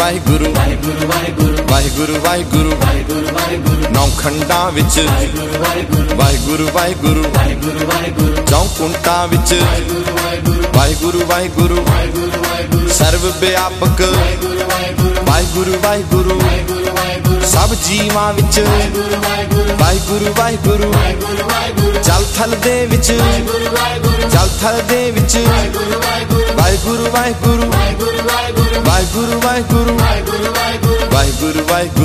वाहिगुरु वाहिगुरु वाहिगुरु नौ खंडां विच वाहिगुरु वाहिगुरु चौं कुंटां विच वाहिगुरु वाहिगुरु सर्व व्यापक वाहिगुरु वाहिगुरु सब जीवां विच वाहिगुरु वाहिगुरु जल थल दे विच जल थल दे विच वाहिगुरु वाहिगुरु वाहिगुरु वाहिगुरु वाहिगुरु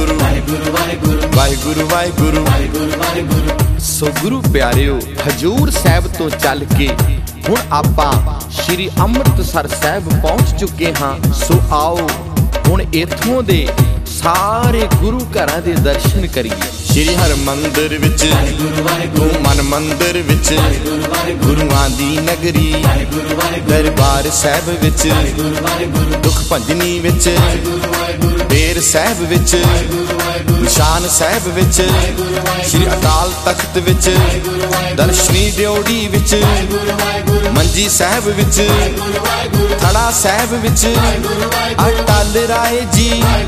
वाहिगुरु वाहिगुरु वाहिगुरु। सो गुरु प्यारिओ हजूर साहब तो चल के हुण आपां श्री अमृतसर साहब पहुंच चुके हाँ। सो आओ हुण इत्थों दे सारे गुरु घरां दे दर्शन करिए। श्री हरमंदिर विच तू मन मंदिर विच गुरुआं दी नगरी दरबार साहब विच दुख भंजनी विच बेर साहब विच निशान साहब विच श्री अकाल तख्त विच दर्शनी ड्योड़ी विच मंजी साहब विच थड़ा साहब विच अटल राय जी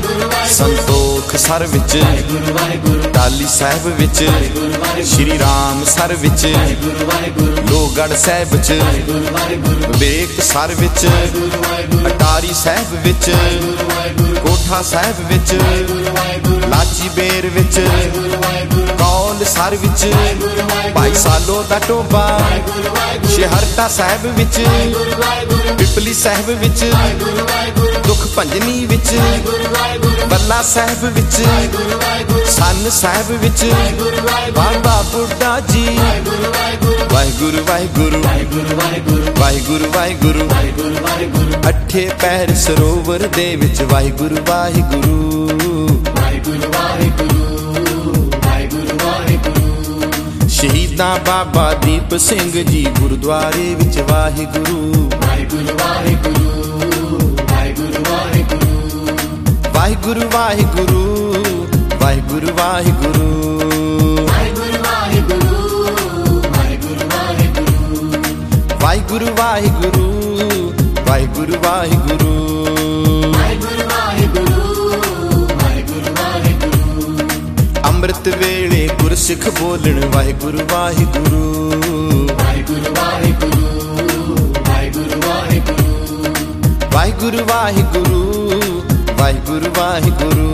संतोख सर विच टाली साहब विच श्री राम सर विच लोहगढ़ साहब विच विवेक सर विच अटारी साहब विच कोठा साहब विच लाची बेर विच कौल सर विच भाई सालो दा टोबा शहरटा साहब विच पिपली साहब विच दुख भंजनी विच बल्ला साहब विच सन साहब विच बाबा बुड्ढा जी वाहिगुरु वाहिगुरु वाहिगुरु वाहिगुरु अठे पैर सरोवर दे विच वाहिगुरु वाहिगुरु शहीदां बाबा दीप सिंह जी गुरुद्वारे विच वाहिगुरु वाहिगुरु वाहिगुरु वाहिगुरु वाहिगुरु वाहिगुरु वाहिगुरु वाहिगुरु अमृत वेले गुरसिख बोलण वाहिगुरु वाहिगुरु वाहिगुरु वाहिगुरु वाहिगुरु वाहिगुरु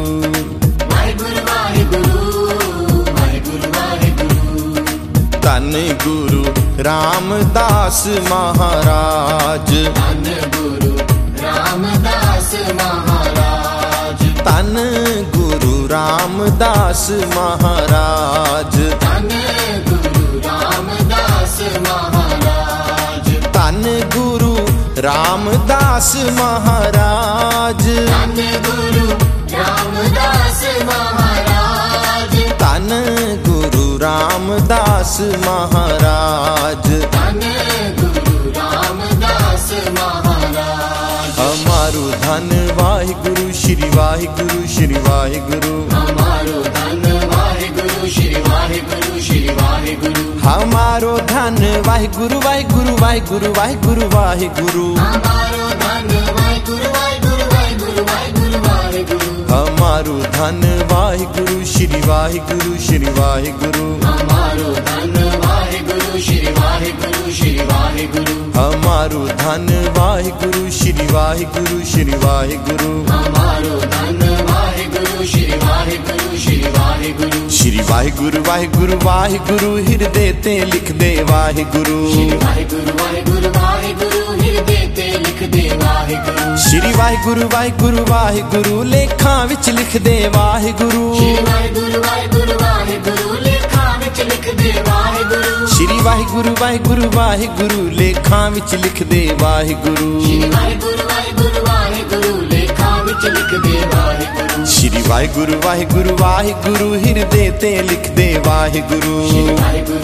धन गुरु रामदास महाराज धन गुरु रामदास महाराज धन गुरु रामदास महाराज धन गुरु रामदास महाराज धन गुरु रामदास महाराज धन गुरु रामदास महाराज धन गुरु रामदास महाराज धन गुरु रामदास महाराज। हमारो धन वाहिगुरु श्री वाहिगुरु श्री वाहिगुरु हमारो धन वाहिगुरु श्री वाहिगुरु श्री वाहिगुरु हमारो धन वाहिगुरु वाहिगुरु वाहिगुरु वाहिगुरु वाहिगुरु हमारो धन वाहिगुरु वाहिगुरु वाहिगुरु वाहिगुरु वाहिगुरु हमारो धन वाहिगुरु श्री वाहिगुरु श्री वाहिगुरु हमारो धन वाहिगुरु श्री वाहिगुरु श्री वाहिगुरु हमारो धन वाहिगुरु श्री वाहिगुरु श्री वाहिगुरु हमारो धन वाहिगुरु श्री वाहिगुरु श्री वाहिगुरु श्री वाहिगुरु वाहिगुरु वाहिगुरु हिरदे ते लिख दे वाहिगुरु श्री वाहिगुरु वाहिगुरु वाहिगुरु हिरदे ते लिख दे वाहिगुरु श्री वाहिगुरु वाहिगुरु वाहिगुरु लेखां विच लिख दे वाहिगुरु श्री वाहिगुरु वाहिगुरु वाहिगुरु लेखां विच लिख दे वाहिगुरु श्री वाहिगुरु वाहिगुरु वाहिगुरु लेखां विच लिख दे वाहिगुरु श्री वाहिगुरु वाहिगुरु वाहिगुरु लेखां विच लिख दे वाहिगुरु श्री वाहिगुरु वाहिगुरु वाहिगुरु हिरदे ते लिख दे वाहिगुरु श्री वाहिगुरु